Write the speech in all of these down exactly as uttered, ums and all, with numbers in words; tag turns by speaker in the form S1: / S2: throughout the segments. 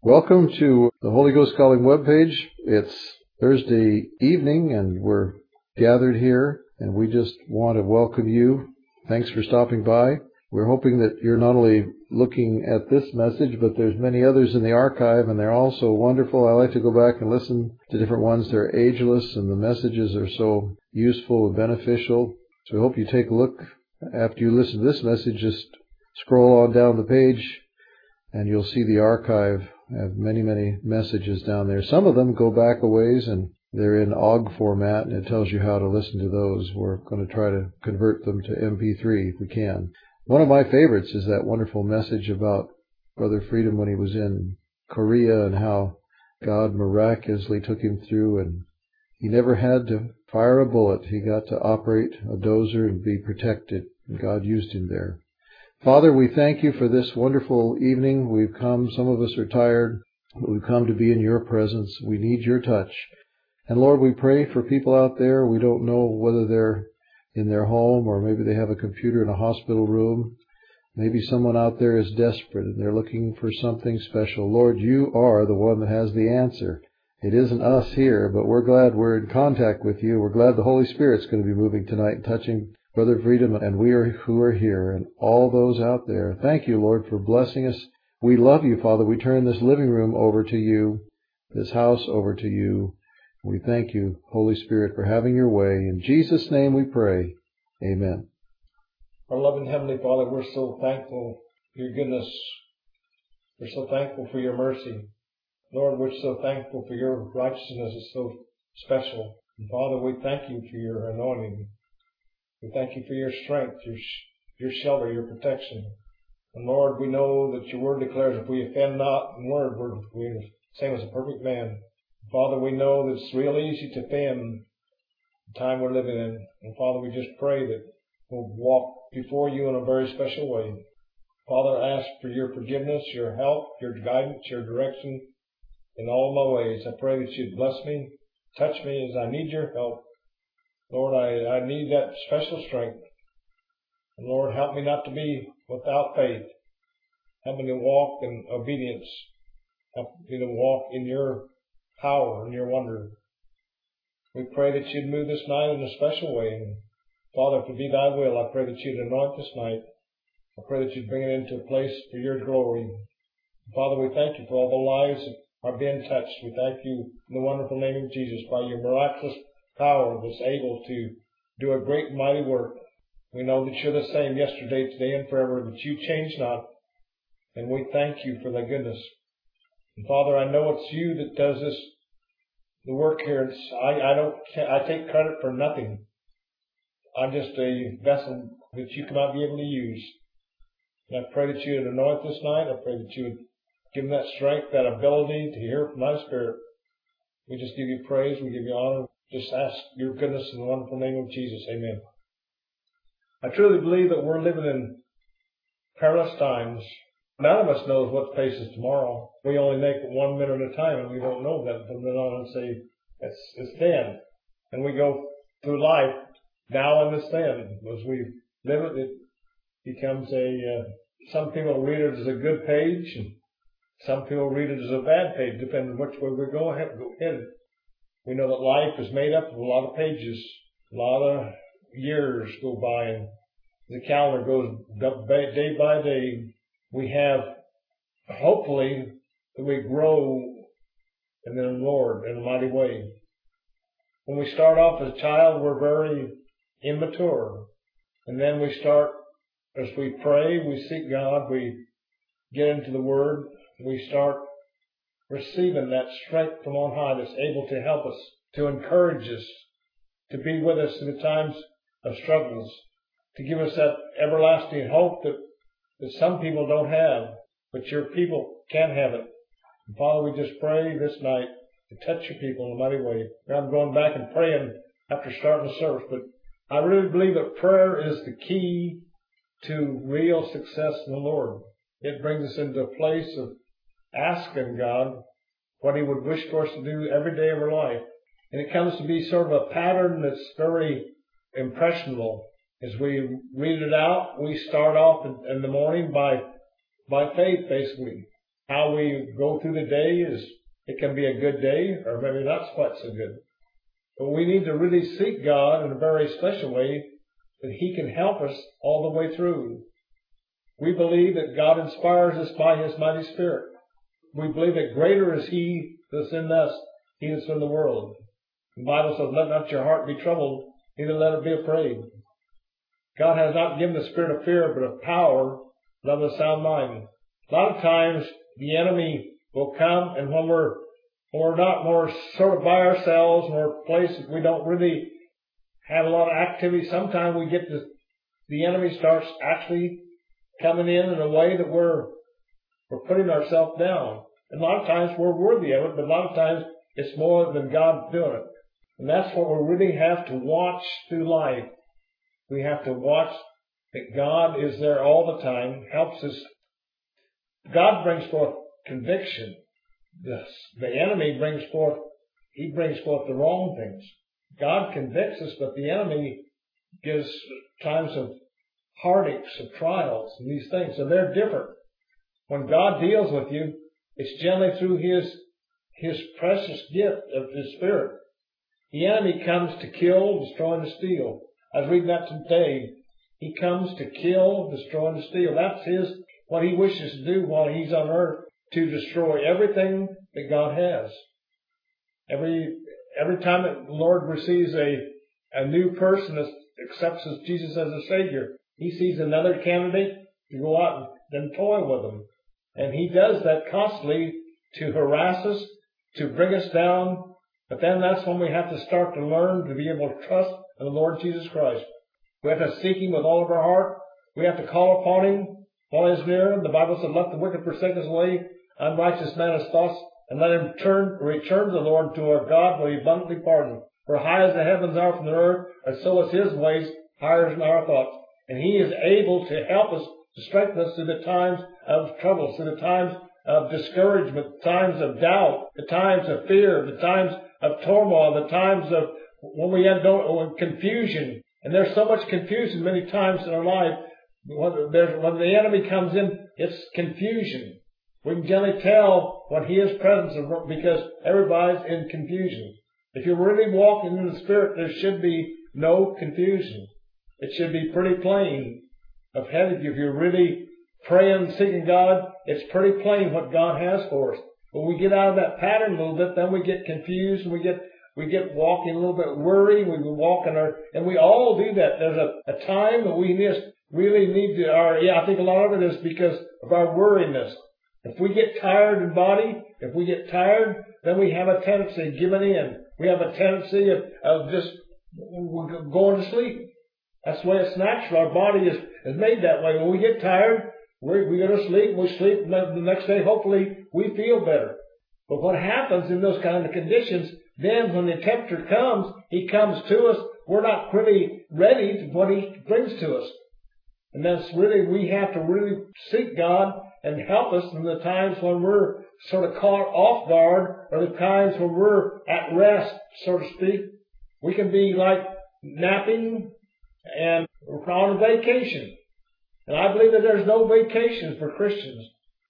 S1: Welcome to the Holy Ghost Calling webpage. It's Thursday evening and we're gathered here and we just want to welcome you. Thanks for stopping by. We're hoping that you're not only looking at this message, but there's many others in the archive and they're all so wonderful. I like to go back and listen to different ones. They're ageless and the messages are so useful and beneficial. So I hope you take a look. After you listen to this message, just scroll on down the page and you'll see the archive. I have many, many messages down there. Some of them go back a ways and they're in O G format and it tells you how to listen to those. We're going to try to convert them to M P three if we can. One of my favorites is that wonderful message about Brother Freedom when he was in Korea and how God miraculously took him through and he never had to fire a bullet. He got to operate a dozer and be protected. And God used him there. Father, we thank you for this wonderful evening. We've come, some of us are tired, but we've come to be in your presence. We need your touch. And Lord, we pray for people out there. We don't know whether they're in their home or maybe they have a computer in a hospital room. Maybe someone out there is desperate and they're looking for something special. Lord, you are the one that has the answer. It isn't us here, but we're glad we're in contact with you. We're glad the Holy Spirit's going to be moving tonight and touching Brother Freedom, and we are who are here, and all those out there. Thank you, Lord, for blessing us. We love you, Father. We turn this living room over to you, this house over to you. We thank you, Holy Spirit, for having your way. In Jesus' name we pray. Amen.
S2: Our loving Heavenly Father, we're so thankful for your goodness. We're so thankful for your mercy. Lord, we're so thankful for your righteousness is so special. And Father, we thank you for your anointing. We thank you for your strength, your your shelter, your protection. And Lord, we know that your word declares if we offend not in word, we're, we're the same as a perfect man. Father, we know that it's real easy to offend the time we're living in. And Father, we just pray that we'll walk before you in a very special way. Father, I ask for your forgiveness, your help, your guidance, your direction in all my ways. I pray that you'd bless me, touch me as I need your help. Lord, I, I need that special strength. And Lord, help me not to be without faith. Help me to walk in obedience. Help me to walk in your power and your wonder. We pray that you'd move this night in a special way. And Father, if it be thy will, I pray that you'd anoint this night. I pray that you'd bring it into a place for your glory. Father, we thank you for all the lives that are being touched. We thank you in the wonderful name of Jesus by your miraculous power that's able to do a great and mighty work. We know that you're the same yesterday, today, and forever, that you change not. And we thank you for thy goodness. And Father, I know it's you that does this, the work here. It's, I, I don't, I take credit for nothing. I'm just a vessel that you cannot be able to use. And I pray that you would anoint this night. I pray that you would give them that strength, that ability to hear from thy Spirit. We just give you praise. We give you honor. Just ask your goodness in the wonderful name of Jesus. Amen. I truly believe that we're living in perilous times. None of us knows what faces tomorrow. We only make it one minute at a time, and we don't know that from then on and say, it's, it's then. And we go through life now and it's then. As we live it, it becomes a, uh, some people read it as a good page, and some people read it as a bad page, depending on which way we go ahead. Go ahead. We know that life is made up of a lot of pages. A lot of years go by and the calendar goes day by day. We have, hopefully, that we grow in the Lord in a mighty way. When we start off as a child, we're very immature. And then we start, as we pray, we seek God, we get into the Word, we start receiving that strength from on high that's able to help us, to encourage us, to be with us in the times of struggles, to give us that everlasting hope that, that some people don't have, but your people can have it. And Father, we just pray this night to touch your people in a mighty way. I'm going back and praying after starting the service, but I really believe that prayer is the key to real success in the Lord. It brings us into a place of asking God what he would wish for us to do every day of our life. And it comes to be sort of a pattern that's very impressionable. As we read it out, we start off in, in the morning by by faith, basically. how we go through the day is, it can be a good day, or maybe not quite so good. But we need to really seek God in a very special way that He can help us all the way through. We believe that God inspires us by His mighty Spirit. We believe that greater is He that's in us, He that's in the world. The Bible says, let not your heart be troubled, neither let it be afraid. God has not given the spirit of fear, but of power, love, and a sound mind. A lot of times, the enemy will come, and when we're, when we're not more sort of by ourselves, when we're places we don't really have a lot of activity, sometimes we get to, the enemy starts actually coming in in a way that we're, we're putting ourselves down. And a lot of times we're worthy of it, but a lot of times it's more than God doing it. And that's what we really have to watch through life. We have to watch that God is there all the time, helps us. God brings forth conviction. The, the enemy brings forth, he brings forth the wrong things. God convicts us, but the enemy gives times of heartaches, of trials, and these things. So they're different. When God deals with you, it's generally through His, His precious gift of His Spirit. The enemy comes to kill, destroy, and to steal. I was reading that today. He comes to kill, destroy, and to steal. That's his, what he wishes to do while he's on earth, to destroy everything that God has. Every, every time that the Lord receives a, a new person that accepts Jesus as a Savior, He sees another candidate to go out and then toy with them. And He does that constantly to harass us, to bring us down. But then that's when we have to start to learn to be able to trust in the Lord Jesus Christ. We have to seek Him with all of our heart. We have to call upon Him while He's near. The Bible said, let the wicked forsake his way, unrighteous man his thoughts, and let him turn, return to the Lord, to our God will He abundantly pardon. For high as the heavens are from the earth, and so is His ways higher than our thoughts. And He is able to help us, to strengthen us through the times of trouble, through the times of discouragement, the times of doubt, the times of fear, the times of turmoil, the times of when we have no, confusion. And there's so much confusion many times in our life. When, there's, when the enemy comes in, it's confusion. We can generally tell when he is present because everybody's in confusion. If you're really walking in the Spirit, there should be no confusion. It should be pretty plain ahead of you. If you're really praying, seeking God, it's pretty plain what God has for us. When we get out of that pattern a little bit, then we get confused and we get we get walking a little bit worried. We walk in our, and we all do that. There's a, a time that we just really need to, our, yeah, I think a lot of it is because of our worriness. If we get tired in body, if we get tired, then we have a tendency of giving in. We have a tendency of, of just going to sleep. That's the way it's natural. Our body is, is made that way. When we get tired, we, we go to sleep, we sleep, and the next day, hopefully, we feel better. But what happens in those kind of conditions, then when the tempter comes, he comes to us, we're not really ready to what he brings to us. And that's really, we have to really seek God and help us in the times when we're sort of caught off guard, or the times when we're at rest, so to speak. We can be like napping and we're on vacation. And I believe that there's no vacations for Christians.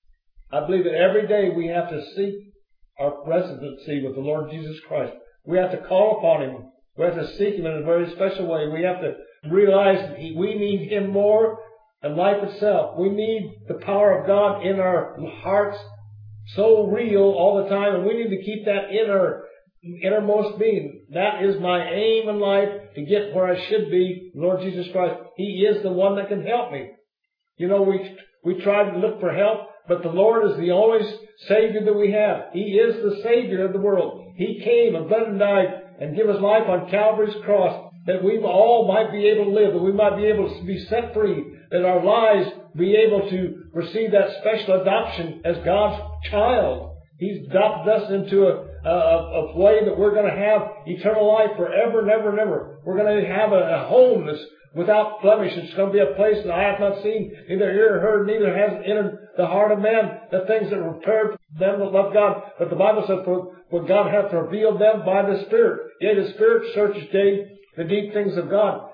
S2: I believe that every day we have to seek our residency with the Lord Jesus Christ. We have to call upon Him. We have to seek Him in a very special way. We have to realize that we need Him more than life itself. We need the power of God in our hearts so real all the time, and we need to keep that in our innermost being. That is my aim in life, to get where I should be, Lord Jesus Christ. He is the one that can help me. You know, we we try to look for help, but the Lord is the only Savior that we have. He is the Savior of the world. He came and bled and died and gave His life on Calvary's cross, that we all might be able to live, that we might be able to be set free, that our lives be able to receive that special adoption as God's child. He's adopted us into a, a, a way that we're going to have eternal life forever and ever and ever. We're going to have a, a home that's without blemish. It's going to be a place that I have not seen, neither ear heard, neither has entered the heart of man, the things that were prepared for them that love God. But the Bible says, for what God hath revealed them by the Spirit. Yea, the Spirit searches day the deep things of God.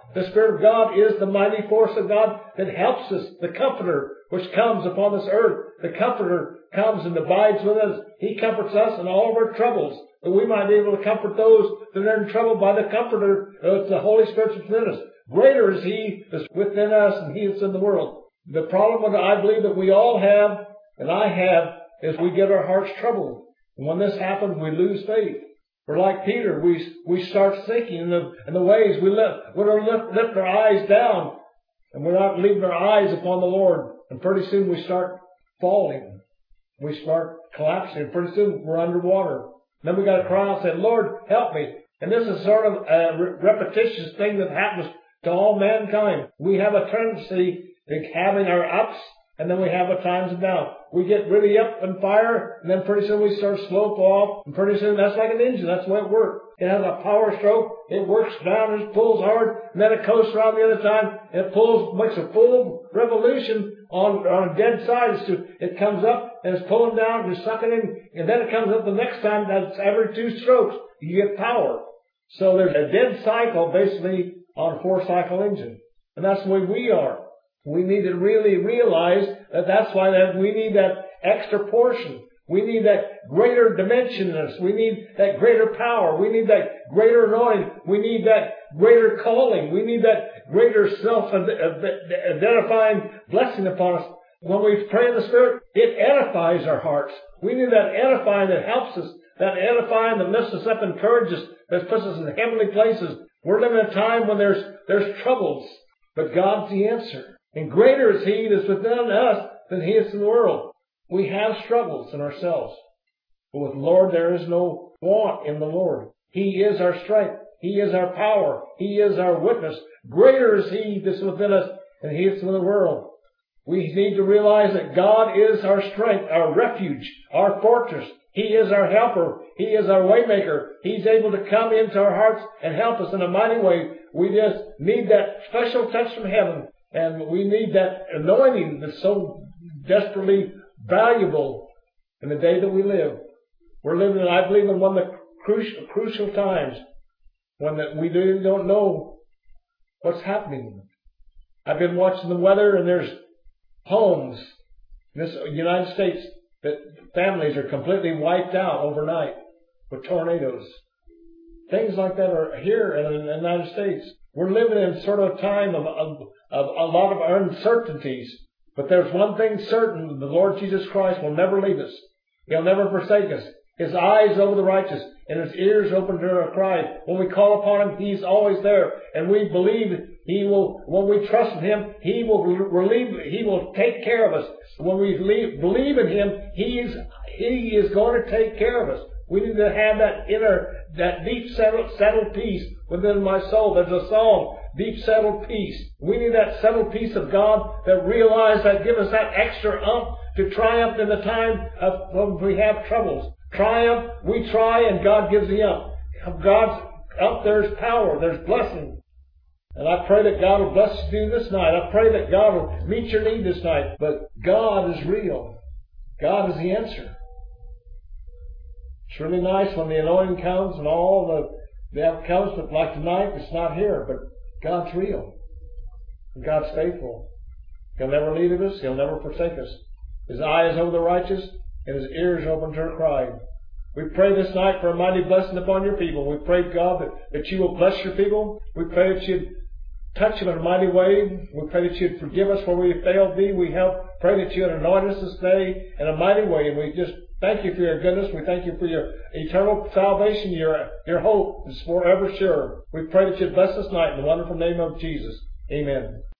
S2: The Spirit of God is the mighty force of God that helps us. The Comforter which comes upon this earth. The Comforter comes and abides with us. He comforts us in all of our troubles, that we might be able to comfort those that are in trouble by the Comforter. It's the Holy Spirit within us. Greater is He that's within us than He that's in the world. The problem that I believe that we all have, and I have, is we get our hearts troubled. And when this happens, we lose faith. We're like Peter. We we start sinking in the in the ways. We lift, we lift, lift our eyes down, and we're not leaving our eyes upon the Lord. And pretty soon we start falling. We start collapsing. And pretty soon we're underwater. Then we got to cry out and say, Lord, help me. And this is sort of a repetitious thing that happens to all mankind. We have a tendency to having our ups, and then we have our times of down. We get really up in fire, and then pretty soon we start slope off, and pretty soon that's like an engine. That's the way it works. It has a power stroke. It works down, it pulls hard, and then it coasts around the other time, and it pulls, makes a full revolution on, on a dead side. So it comes up, and it's pulling down, and it's sucking in, and then it comes up the next time. That's every two strokes. You get power. So there's a dead cycle, basically, on a four-cycle engine. And that's the way we are. We need to really realize that that's why that we need that extra portion. We need that greater dimension in us. We need that greater power. We need that greater anointing. We need that greater calling. We need that greater self-identifying blessing upon us. When we pray in the Spirit, it edifies our hearts. We need that edifying that helps us, that edifying that lifts us up, encourages us, that puts us in heavenly places. We're living in a time when there's there's troubles, but God's the answer. And greater is He that's within us than He is in the world. We have struggles in ourselves. But with the Lord, there is no want in the Lord. He is our strength. He is our power. He is our witness. Greater is He that's within us than He is in the world. We need to realize that God is our strength, our refuge, our fortress. He is our helper. He is our waymaker. He's able to come into our hearts and help us in a mighty way. We just need that special touch from heaven. And we need that anointing that's so desperately valuable in the day that we live. We're living, I believe, in one of the crucial, crucial times when that we really don't know what's happening. I've been watching the weather, and there's homes in this United States that families are completely wiped out overnight with tornadoes. Things like that are here in the United States. We're living in sort of a time of, of, of a lot of uncertainties. But there's one thing certain. The Lord Jesus Christ will never leave us. He'll never forsake us. His eyes over the righteous and His ears open to our cry. When we call upon Him, He's always there. And we believe He will, when we trust in Him, He will relieve, He will take care of us. When we believe in Him, He's, He is going to take care of us. We need to have that inner, that deep settled, settled peace within my soul. There's a song, deep settled peace. We need that settled peace of God that realize that give us that extra ump to triumph in the time of when we have troubles. Triumph, we try, and God gives the ump. God's up, there's power, there's blessing. And I pray that God will bless you this night. I pray that God will meet your need this night. But God is real. God is the answer. It's really nice when the anointing comes and all the that comes, but like tonight, it's not here. But God's real. And God's faithful. He'll never leave us. He'll never forsake us. His eye is over the righteous, and His ears open to our cry. We pray this night for a mighty blessing upon your people. We pray, God, that, that you will bless your people. We pray that you'd touch them in a mighty way. We pray that you'd forgive us where we have failed thee. We help pray that you'd anoint us this day in a mighty way. And we just thank you for your goodness. We thank you for your eternal salvation. Your, your hope is forever sure. We pray that you'd bless us tonight in the wonderful name of Jesus. Amen.